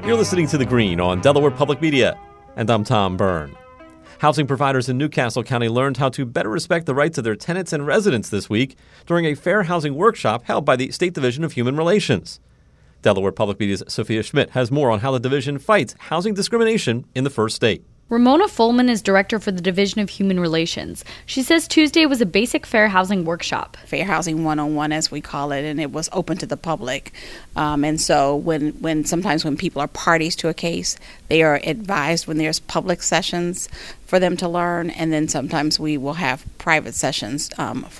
You're listening to The Green on Delaware Public Media, and I'm Tom Byrne. Housing providers in New Castle County learned how to better respect the rights of their tenants and residents this week during a fair housing workshop held by the State Division of Human Relations. Delaware Public Media's Sophia Schmidt has more on how the division fights housing discrimination in the first state. Ramona Folman is director for the Division of Human Relations. She says Tuesday was a basic fair housing workshop. Fair Housing 101, as we call it, and it was open to the public. And so when sometimes when people are parties to a case, they are advised when there's public sessions for them to learn, and then sometimes we will have private sessions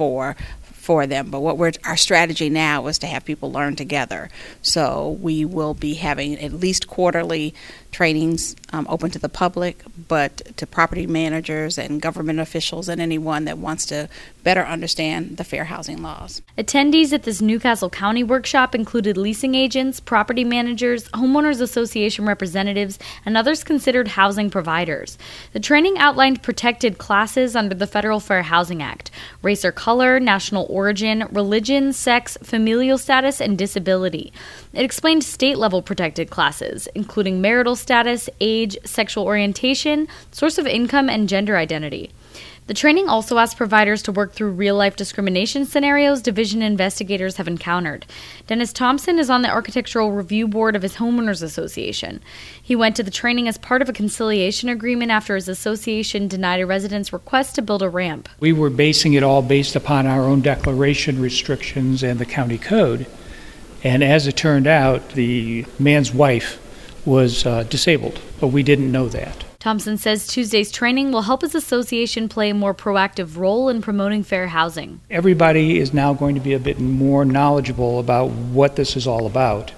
for them. But our strategy now is to have people learn together. So we will be having at least quarterly trainings open to the public, but to property managers and government officials and anyone that wants to better understand the fair housing laws. Attendees at this New Castle County workshop included leasing agents, property managers, homeowners association representatives, and others considered housing providers. The training outlined protected classes under the Federal Fair Housing Act: race or color, national origin, religion, sex, familial status, and disability. It explained state-level protected classes, including marital status, age, sexual orientation, source of income, and gender identity. The training also asked providers to work through real-life discrimination scenarios division investigators have encountered. Dennis Thompson is on the Architectural Review Board of his Homeowners Association. He went to the training as part of a conciliation agreement after his association denied a resident's request to build a ramp. We were basing it all based upon our own declaration restrictions and the county code. And as it turned out, the man's wife was disabled, but we didn't know that. Thompson says Tuesday's training will help his association play a more proactive role in promoting fair housing. Everybody is now going to be a bit more knowledgeable about what this is all about.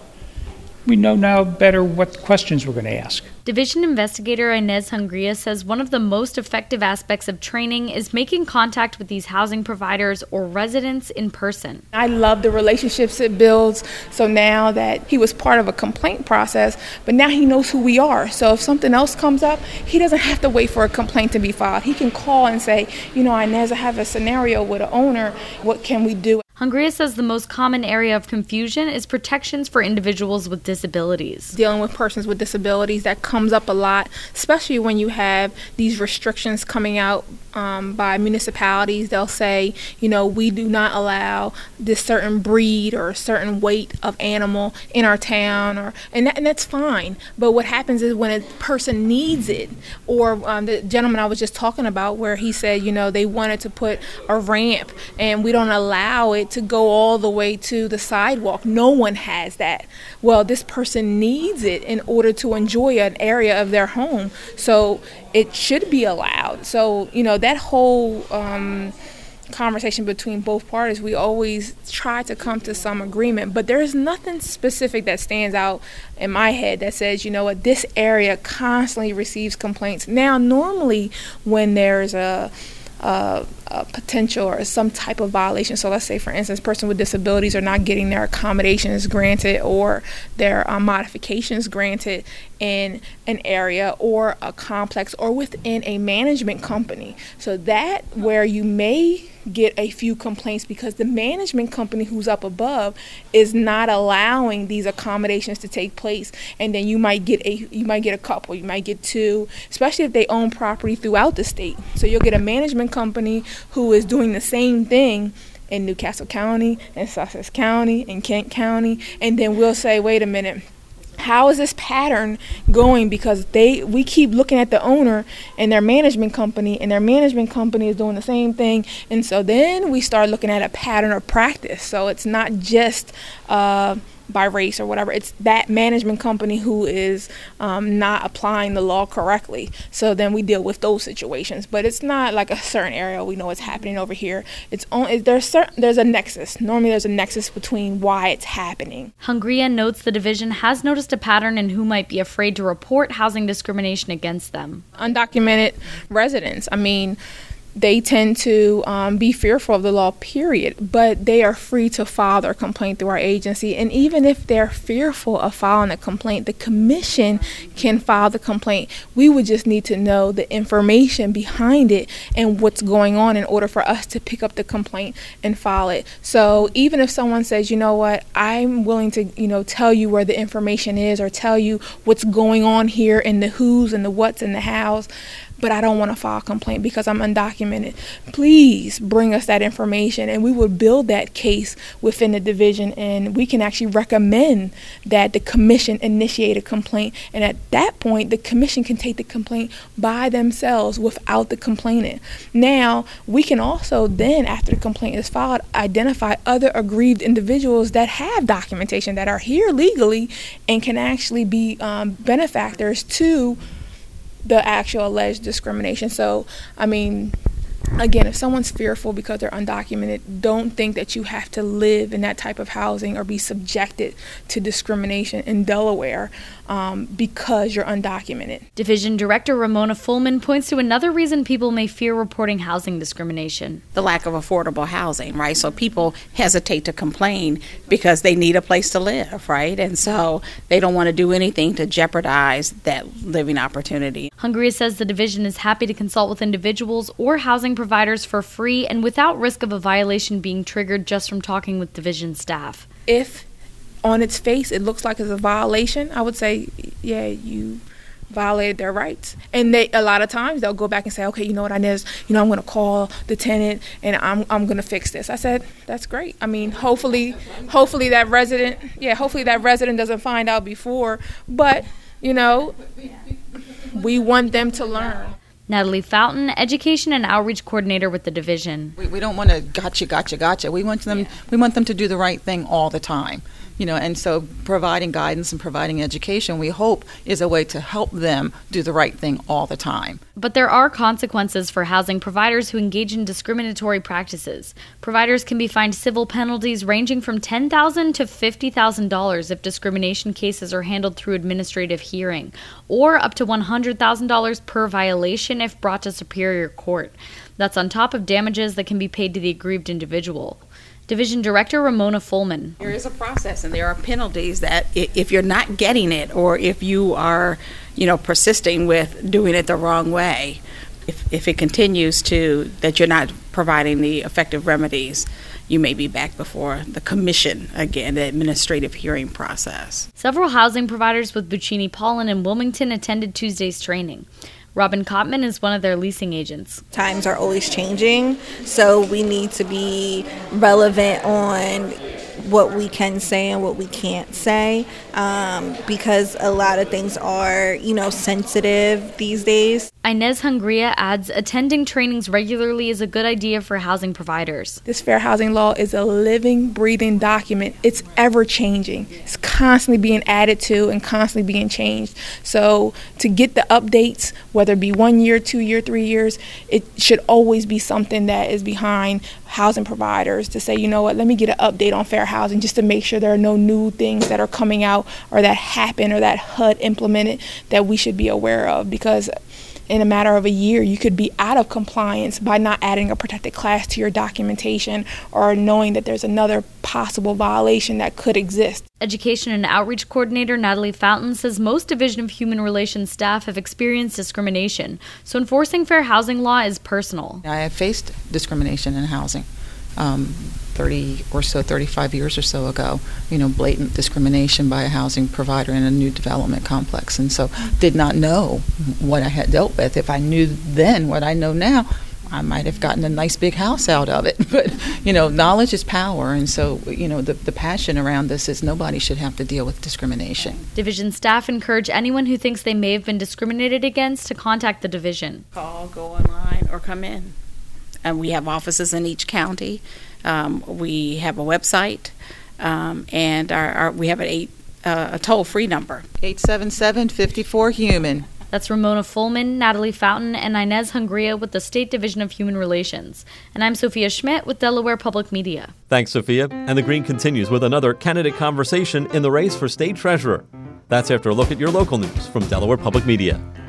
We know now better what questions we're going to ask. Division investigator Inez Hungria says one of the most effective aspects of training is making contact with these housing providers or residents in person. I love the relationships it builds. So now that he was part of a complaint process, but now he knows who we are. So if something else comes up, he doesn't have to wait for a complaint to be filed. He can call and say, Inez, I have a scenario with an owner. What can we do? Hungria says the most common area of confusion is protections for individuals with disabilities. Dealing with persons with disabilities, that comes up a lot, especially when you have these restrictions coming out by municipalities. They'll say, we do not allow this certain breed or a certain weight of animal in our town, and that's fine. But what happens is when a person needs it, or the gentleman I was just talking about where he said, they wanted to put a ramp and we don't allow it to go all the way to the sidewalk. No one has that. Well, this person needs it in order to enjoy an area of their home. So it should be allowed. So, that whole conversation between both parties, we always try to come to some agreement. But there is nothing specific that stands out in my head that says, this area constantly receives complaints. Now, normally when there's a potential or some type of violation. So let's say, for instance, person with disabilities are not getting their accommodations granted or their modifications granted in an area or a complex or within a management company. So that where you may get a few complaints because the management company who's up above is not allowing these accommodations to take place, and then you might get a couple, you might get two, especially if they own property throughout the state. So you'll get a management company who is doing the same thing in New Castle County, in Sussex County, in Kent County, and then we'll say, wait a minute, how is this pattern going? Because we keep looking at the owner and their management company, and their management company is doing the same thing. And so then we start looking at a pattern of practice. So it's not just by race or whatever. It's that management company who is not applying the law correctly. So then we deal with those situations. But it's not like a certain area we know what's happening over here. It's only there's a nexus. Normally there's a nexus between why it's happening. Hungria notes the division has noticed a pattern in who might be afraid to report housing discrimination against them. Undocumented residents. they tend to be fearful of the law, period. But they are free to file their complaint through our agency. And even if they're fearful of filing a complaint, the commission can file the complaint. We would just need to know the information behind it and what's going on in order for us to pick up the complaint and file it. So even if someone says, you know what, I'm willing to, tell you where the information is or tell you what's going on here and the who's and the what's and the how's, but I don't want to file a complaint because I'm undocumented, please bring us that information, and we would build that case within the division, and we can actually recommend that the commission initiate a complaint. And at that point, the commission can take the complaint by themselves without the complainant. Now, we can also then, after the complaint is filed, identify other aggrieved individuals that have documentation, that are here legally, and can actually be benefactors to the actual alleged discrimination. So, again, if someone's fearful because they're undocumented, don't think that you have to live in that type of housing or be subjected to discrimination in Delaware because you're undocumented. Division Director Ramona Fullman points to another reason people may fear reporting housing discrimination. The lack of affordable housing, right? So people hesitate to complain because they need a place to live, right? And so they don't want to do anything to jeopardize that living opportunity. Hungria says the division is happy to consult with individuals or housing providers for free and without risk of a violation being triggered just from talking with division staff. If on its face it looks like it's a violation, I would say, yeah, you violated their rights. And a lot of times they'll go back and say, okay, you know what, Inez, I'm going to call the tenant and I'm going to fix this. I said, that's great. Hopefully that resident doesn't find out before, but we want them to learn. Natalie Fountain, Education and Outreach Coordinator with the division. We don't want to gotcha. We want them to do the right thing all the time. And so providing guidance and providing education, we hope, is a way to help them do the right thing all the time. But there are consequences for housing providers who engage in discriminatory practices. Providers can be fined civil penalties ranging from $10,000 to $50,000 if discrimination cases are handled through administrative hearing, or up to $100,000 per violation if brought to Superior Court. That's on top of damages that can be paid to the aggrieved individual. Division Director Ramona Fullman. There is a process, and there are penalties that if you're not getting it, or if you are, persisting with doing it the wrong way, if it continues that you're not providing the effective remedies, you may be back before the commission again, the administrative hearing process. Several housing providers with Buccini Paulin in Wilmington attended Tuesday's training. Robin Kottman is one of their leasing agents. Times are always changing, so we need to be relevant on what we can say and what we can't say, because a lot of things are, sensitive these days. Inez Hungria adds attending trainings regularly is a good idea for housing providers. This fair housing law is a living, breathing document. It's ever changing. It's constantly being added to and constantly being changed. So to get the updates, whether it be 1 year, 2 year, 3 years, it should always be something that is behind housing providers to say, let me get an update on fair housing just to make sure there are no new things that are coming out or that happen or that HUD implemented that we should be aware of, because in a matter of a year, you could be out of compliance by not adding a protected class to your documentation or knowing that there's another possible violation that could exist. Education and Outreach Coordinator Natalie Fountain says most Division of Human Relations staff have experienced discrimination, so enforcing fair housing law is personal. I have faced discrimination in housing 35 years or so ago, blatant discrimination by a housing provider in a new development complex. And so did not know what I had dealt with. If I knew then what I know now, I might have gotten a nice big house out of it. But, knowledge is power. And so, the passion around this is nobody should have to deal with discrimination. Division staff encourage anyone who thinks they may have been discriminated against to contact the division. Call, go online, or come in. And we have offices in each county. We have a website, and we have a toll-free number. 877-54-HUMAN. That's Ramona Fullman, Natalie Fountain, and Inez Hungria with the State Division of Human Relations. And I'm Sophia Schmidt with Delaware Public Media. Thanks, Sophia. And The Green continues with another candidate conversation in the race for state treasurer. That's after a look at your local news from Delaware Public Media.